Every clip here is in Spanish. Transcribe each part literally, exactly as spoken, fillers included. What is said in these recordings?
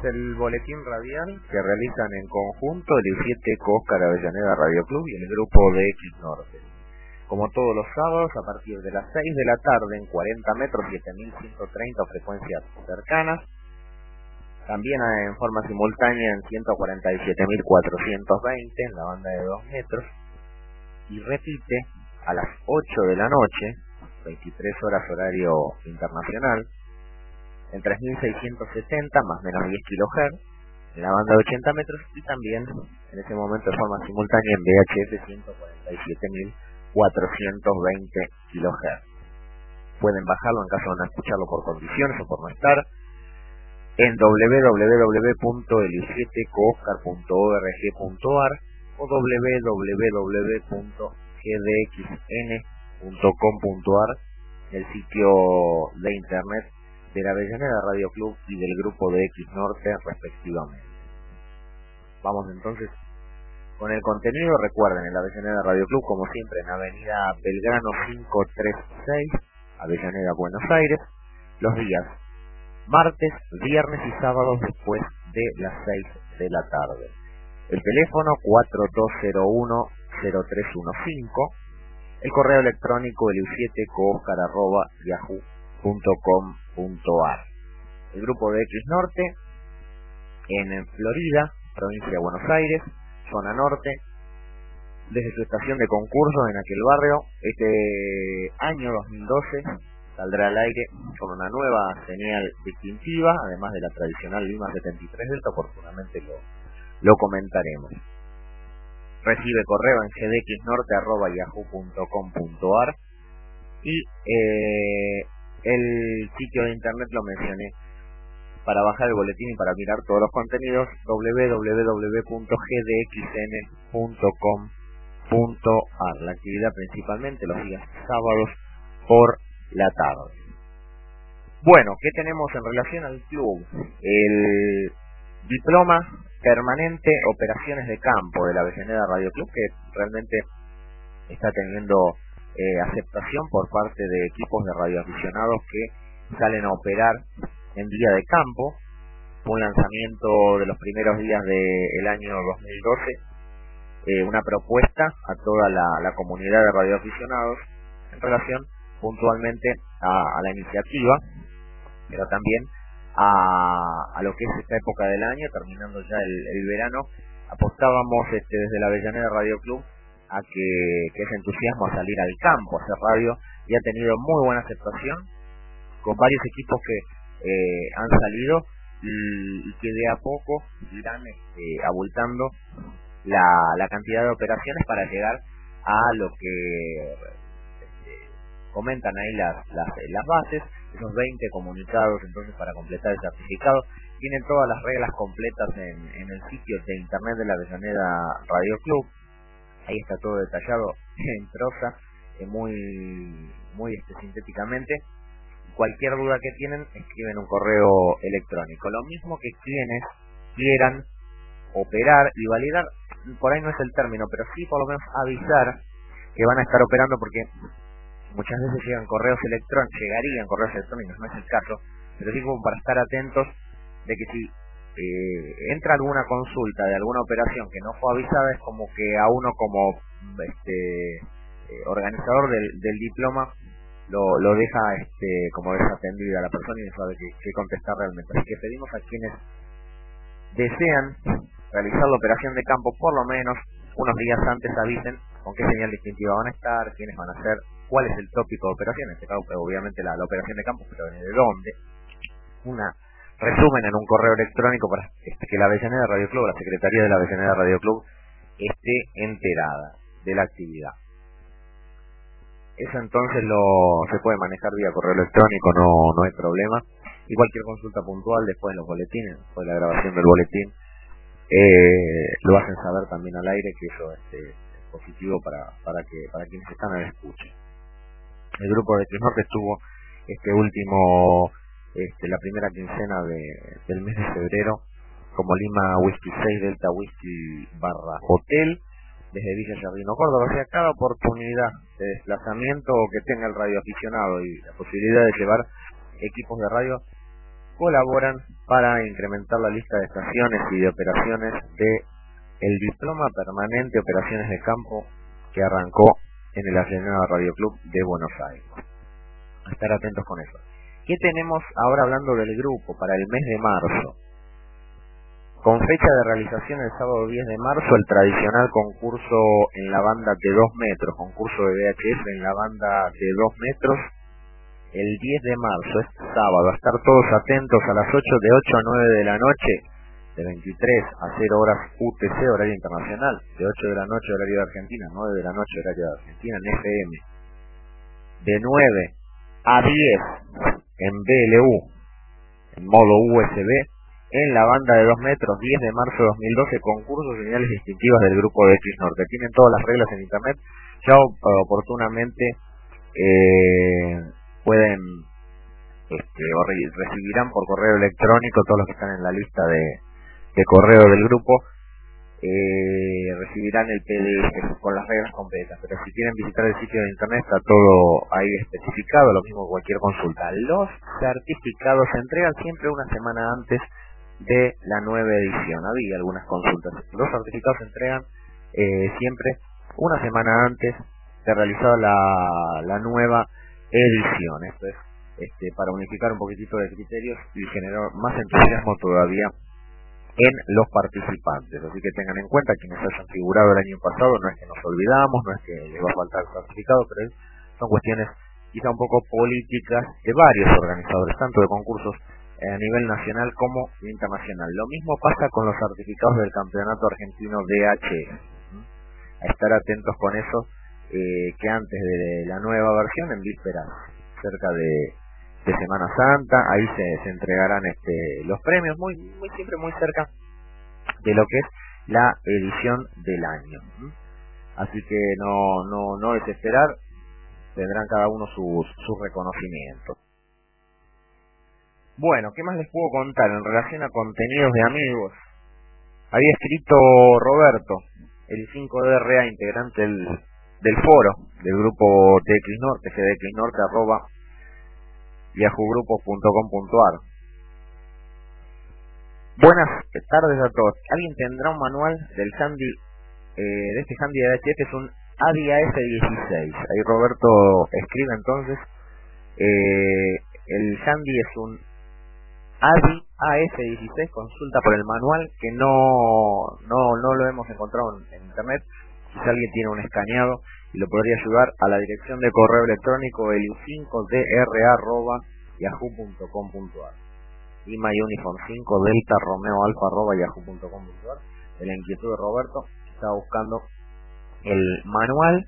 el boletín radial que realizan en conjunto el I siete Oscar Avellaneda Radio Club y el grupo de X Norte. Como todos los sábados, a partir de las seis de la tarde en cuarenta metros, siete mil ciento treinta frecuencias cercanas. También en forma simultánea en ciento cuarenta y siete mil cuatrocientos veinte en la banda de dos metros. Y repite a las ocho de la noche, veintitrés horas horario internacional, en tres mil seiscientos setenta más o menos diez kilohertz en la banda de ochenta metros, y también en ese momento de forma simultánea en V H F ciento cuarenta y siete mil cuatrocientos veinte kilohertz. Pueden bajarlo en caso de no escucharlo por condiciones o por no estar en doble u doble u doble u punto el i siete cooscar punto org punto ar o doble u doble u doble u punto g d x n punto com punto ar, el sitio de internet de la Avellaneda Radio Club y del grupo de X Norte respectivamente. Vamos entonces con el contenido. Recuerden, en la Avellaneda Radio Club, como siempre, en Avenida Belgrano quinientos treinta y seis, Avellaneda, Buenos Aires, los días martes, viernes y sábados después de las seis de la tarde. El teléfono cuatro dos cero uno cero tres uno cinco, el correo electrónico el i siete cooscar arroba yahoo punto com punto ar. El grupo de X Norte en Florida, provincia de Buenos Aires, zona norte, desde su estación de concurso en aquel barrio. Este año dos mil doce saldrá al aire con una nueva señal distintiva, además de la tradicional Lima setenta y tres Delta, oportunamente lo, lo comentaremos. Recibe correo en g d x norte arroba yahoo punto com punto ar y eh, el sitio de internet lo mencioné para bajar el boletín y para mirar todos los contenidos, doble u doble u doble u punto g d x n punto com punto ar. La actividad principalmente los días sábados por la tarde. Bueno, ¿qué tenemos en relación al club? El diploma permanente Operaciones de Campo de la Avellaneda Radio Club, que realmente está teniendo eh, aceptación por parte de equipos de radioaficionados que salen a operar en día de campo. Un lanzamiento de los primeros días del año dos mil doce, eh, una propuesta a toda la, la comunidad de radioaficionados en relación puntualmente a, a la iniciativa, pero también a, a lo que es esta época del año, terminando ya el, el verano. Apostábamos este, desde la Avellaneda Radio Club a que, que ese entusiasmo a salir al campo, a hacer radio, y ha tenido muy buena aceptación con varios equipos que eh, han salido y, y que de a poco irán este, abultando la, la cantidad de operaciones para llegar a lo que este, comentan ahí las, las, las bases, esos veinte comunicados entonces para completar el certificado. Tienen todas las reglas completas en, en el sitio de internet de la Avellaneda Radio Club. Ahí está todo detallado en prosa, eh, muy muy este, sintéticamente. Cualquier duda que tienen, escriben un correo electrónico. Lo mismo que quienes quieran operar y validar, por ahí no es el término, pero sí por lo menos avisar que van a estar operando, porque muchas veces llegan correos electrónicos, llegarían correos electrónicos, no es el caso, pero sí como para estar atentos de que si eh, entra alguna consulta de alguna operación que no fue avisada, es como que a uno como este eh, organizador del, del diploma lo, lo deja este como desatendida a la persona y no sabe qué, qué contestar realmente. Así que pedimos a quienes desean realizar la operación de campo, por lo menos unos días antes avisen con qué señal distintiva van a estar, quiénes van a ser, cuál es el tópico de operación, en este caso obviamente la, la operación de campo, pero de dónde. Una resumen en un correo electrónico para este, que la Avellaneda Radio Club, la Secretaría de la Avellaneda Radio Club, esté enterada de la actividad. Eso entonces lo se puede manejar vía correo electrónico, no no hay problema. Y cualquier consulta puntual después de los boletines, después de la grabación del boletín, eh, lo hacen saber también al aire, que eso este, es positivo para para que para quienes están a la escucha. El grupo de X Norte estuvo este último Este, la primera quincena de, del mes de febrero como Lima Whisky seis Delta Whisky barra Hotel desde Villa Jardino, Córdoba. O sea, cada oportunidad de desplazamiento que tenga el radioaficionado y la posibilidad de llevar equipos de radio colaboran para incrementar la lista de estaciones y de operaciones de el Diploma Permanente de Operaciones de Campo que arrancó en el Avellaneda Radio Club de Buenos Aires. A estar atentos con eso. ¿Qué tenemos ahora hablando del grupo para el mes de marzo? Con fecha de realización el sábado diez de marzo, el tradicional concurso en la banda de dos metros, concurso de V H F en la banda de dos metros, el diez de marzo, este sábado, a estar todos atentos a las ocho, de ocho a nueve de la noche, de veintitrés a cero horas U T C, horario internacional, de ocho de la noche, horario de Argentina, nueve de la noche, horario de Argentina, en F M, de nueve a diez en B L U, en modo U S B, en la banda de dos metros, diez de marzo de dos mil doce, concursos y señales distintivas del grupo de X Norte. Tienen todas las reglas en internet, ya oportunamente eh, pueden, este, o re recibirán por correo electrónico, todos los que están en la lista de, de correo del grupo, eh, recibirán el P D F con las reglas completas, pero si quieren visitar el sitio de internet está todo ahí especificado, lo mismo que cualquier consulta. Los certificados se entregan siempre una semana antes de la nueva edición. Había algunas consultas. Los certificados se entregan eh, siempre una semana antes de realizar la, la nueva edición. Esto es este, para unificar un poquitito de criterios y generar más entusiasmo todavía en los participantes. Así que tengan en cuenta quienes hayan figurado el año pasado, no es que nos olvidamos, no es que les va a faltar el certificado, pero son cuestiones quizá un poco políticas de varios organizadores, tanto de concursos a nivel nacional como internacional. Lo mismo pasa con los certificados del Campeonato Argentino D H F. A estar atentos con eso, eh, que antes de la nueva versión, en vísperas, cerca de, de Semana Santa, ahí se, se entregarán este, los premios, muy, muy siempre muy cerca de lo que es la edición del año. Así que no, no, no desesperar, tendrán cada uno sus, sus reconocimientos. Bueno, ¿qué más les puedo contar en relación a contenidos de amigos? Había escrito Roberto, el cinco D R A, integrante del, del foro del grupo T X Norte, g d x norte arroba yahoo grupos punto com punto a r. Buenas tardes a todos. ¿Alguien tendrá un manual del handy, eh, de este handy de D H F? Es un A D I A F dieciséis. Ahí Roberto escribe entonces. Eh, el handy es un A D I A F dieciséis, consulta por el manual, que no no no lo hemos encontrado en, en internet. Si alguien tiene un escaneado y lo podría ayudar, a la dirección de correo electrónico el cinco D R A arroba yahoo punto com punto a r. Lima Uniform cinco Delta Romeo Alfa arroba yahoo punto com punto a r. De la inquietud de Roberto, estaba buscando el manual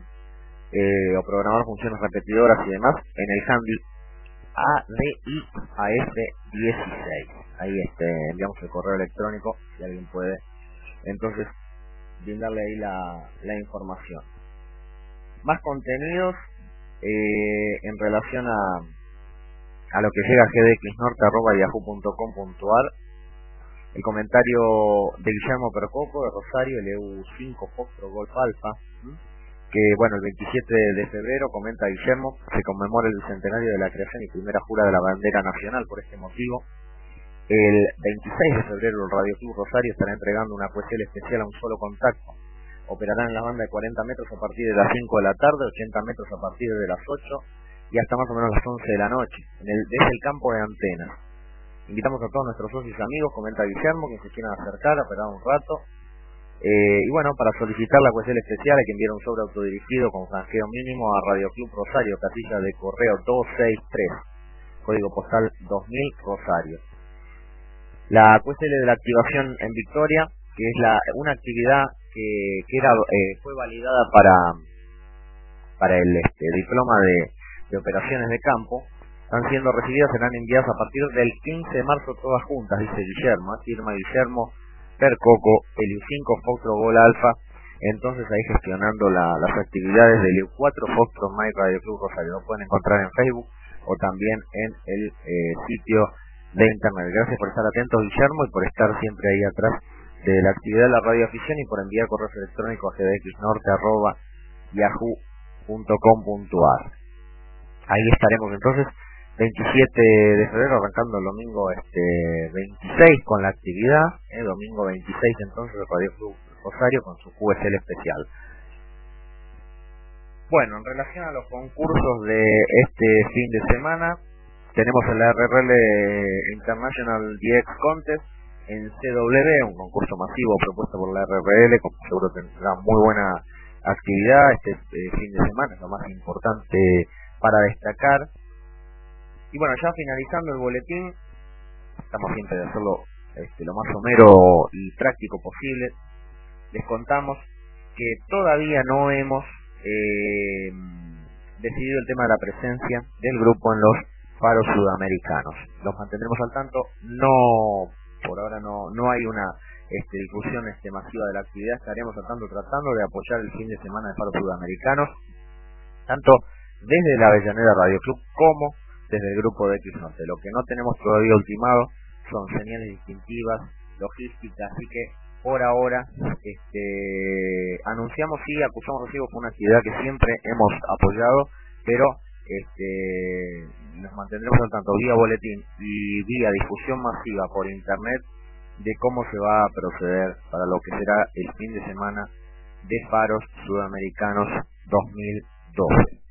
eh, o programar funciones repetidoras y demás en el handy A D I A F dieciséis. Ahí este, enviamos el correo electrónico, si alguien puede entonces brindarle ahí la, la información. Más contenidos eh, en relación a a lo que llega a g d x norte arroba yahoo punto com punto a r. El comentario de Guillermo Percoco de Rosario, el E U cinco Foxtrot Golf Alfa, que bueno, el veintisiete de febrero, comenta Guillermo, se conmemora el bicentenario de la creación y primera jura de la bandera nacional. Por este motivo, el veintiséis de febrero el Radio Club Rosario estará entregando una Q S L especial a un solo contacto. Operarán en la banda de cuarenta metros a partir de las cinco de la tarde, ochenta metros a partir de las ocho y hasta más o menos las once de la noche, en el, desde el campo de antenas. Invitamos a todos nuestros socios y amigos, comenta Guillermo, que se quieran acercar, a operar un rato. Eh, y bueno, para solicitar la Q S L especial hay que enviar un sobre autodirigido con franjeo mínimo a Radio Club Rosario, casilla de correo doscientos sesenta y tres, código postal dos mil Rosario. La Q S L de la activación en Victoria, que es la una actividad que, que era eh, fue validada para para el este, diploma de, de operaciones de campo, están siendo recibidas, serán enviadas a partir del quince de marzo todas juntas, dice Guillermo, ¿eh? Firma Guillermo Percoco, el E U cinco Foxtrot Gol Alfa, entonces ahí gestionando la, las actividades del E U cuatro Foxtrot Mike Radio Club Rosario. Lo pueden encontrar en Facebook o también en el eh, sitio de internet. Gracias por estar atentos, Guillermo, y por estar siempre ahí atrás de la actividad de la radioafición y por enviar correos electrónicos a g d x norte arroba yahoo punto com punto a r. Ahí estaremos entonces veintisiete de febrero, arrancando el domingo este veintiséis con la actividad, eh, domingo veintiséis entonces el Radio Club Rosario con su Q S L especial. Bueno, en relación a los concursos de este fin de semana, tenemos el R R L International D X Contest en C W, un concurso masivo propuesto por la R R L, como seguro tendrá muy buena actividad este eh, fin de semana, es lo más importante para destacar. Y bueno, ya finalizando el boletín, estamos siempre de hacerlo este, lo más somero y práctico posible, les contamos que todavía no hemos eh, decidido el tema de la presencia del grupo en los faros sudamericanos. Los mantendremos al tanto, no, por ahora no, no hay una este, difusión este, masiva de la actividad, estaremos al tanto tratando de apoyar el fin de semana de faros sudamericanos, tanto desde la Avellaneda Radio Club como desde el grupo de X Norte. Lo que no tenemos todavía ultimado son señales distintivas, logística, así que por ahora este, anunciamos y acusamos recibo por una actividad que siempre hemos apoyado, pero este, nos mantendremos al tanto vía boletín y vía difusión masiva por internet de cómo se va a proceder para lo que será el fin de semana de faros sudamericanos dos mil doce.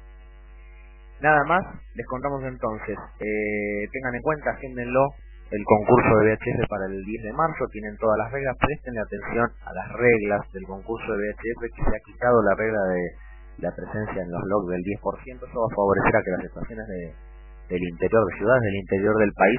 Nada más, les contamos entonces, eh, tengan en cuenta, agéndenlo, el concurso de V H F para el diez de marzo, tienen todas las reglas, presten atención a las reglas del concurso de V H F, que se ha quitado la regla de la presencia en los logs del diez por ciento, eso va a favorecer a que las estaciones de, del interior, de ciudades del interior del país,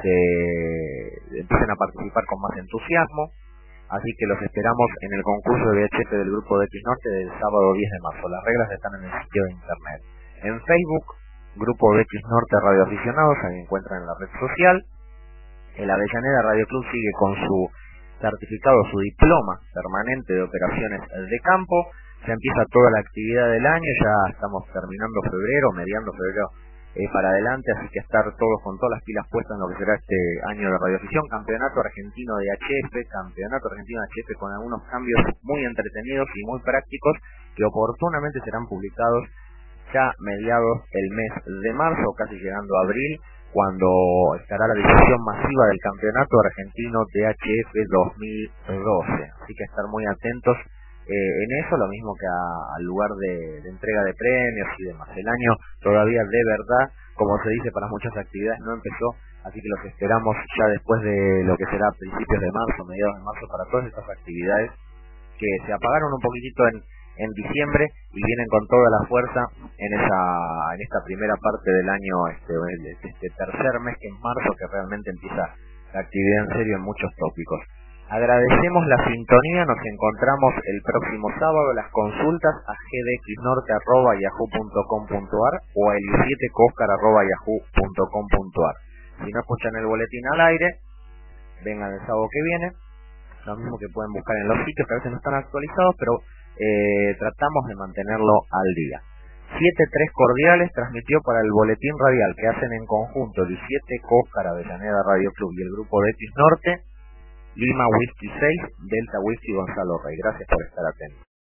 se empiecen a participar con más entusiasmo, así que los esperamos en el concurso de V H F del grupo de X Norte del sábado diez de marzo, las reglas están en el sitio de internet. En Facebook, grupo de X Norte Radio Aficionados, ahí encuentran en la red social. El Avellaneda Radio Club sigue con su certificado, su diploma permanente de operaciones de campo. Ya empieza toda la actividad del año, ya estamos terminando febrero, mediando febrero eh, para adelante, así que estar todos con todas las pilas puestas en lo que será este año de radioafición. Campeonato argentino de H F, campeonato argentino de H F con algunos cambios muy entretenidos y muy prácticos que oportunamente serán publicados ya mediados el mes de marzo, casi llegando a abril, cuando estará la difusión masiva del campeonato argentino de H F dos mil doce. Así que estar muy atentos eh, en eso, lo mismo que a, al lugar de, de entrega de premios y demás. El año todavía de verdad, como se dice para muchas actividades, no empezó, así que los esperamos ya después de lo que será principios de marzo, mediados de marzo, para todas estas actividades que se apagaron un poquitito en en diciembre y vienen con toda la fuerza en esa en esta primera parte del año, este, este tercer mes que es marzo, que realmente empieza la actividad en serio en muchos tópicos. Agradecemos la sintonía, nos encontramos el próximo sábado. Las consultas a g d x norte arroba yahoo punto com punto a r o a el siete coscar arroba yahoo punto com punto a r. Si no escuchan el boletín al aire, vengan el sábado que viene, lo mismo que pueden buscar en los sitios que a veces no están actualizados, pero Eh, tratamos de mantenerlo al día. siete tres Cordiales transmitió para el boletín radial que hacen en conjunto el siete Cóscar Avellaneda Radio Club y el grupo de X Norte, Lima Whisky seis, Delta Whisky Gonzalo Rey. Gracias por estar atentos.